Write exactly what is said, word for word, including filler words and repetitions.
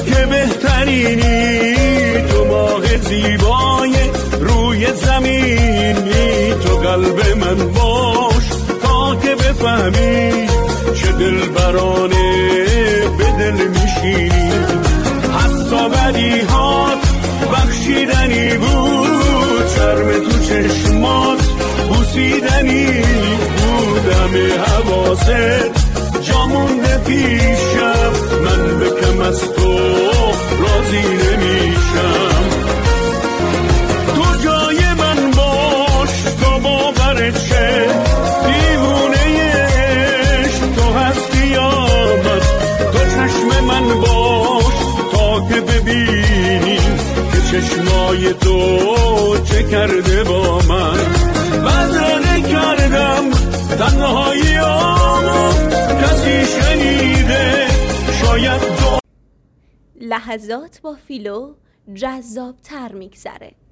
که بهترینی، تو ماه زیبای روی زمینی، تو قلب من باش تا که بفهمی چه دلبرانه به دل میشینی. حتی بدیهات بخشیدنی بود، شرم تو چشمات بوسیدنی بود، همه حواست جا مونده پیشم، من به کم از تو راضی نمیشم. تو جای من باش تا باورت شه، دیوونه عشق تو هستی آمد، تو چشم من باش تا که ببینی که چشمای تو چه کرده با من. بدرانه کردم تنهایی آمو، کسی شنیده شاید دو. لحظات با فیلو جذاب تر میگذره.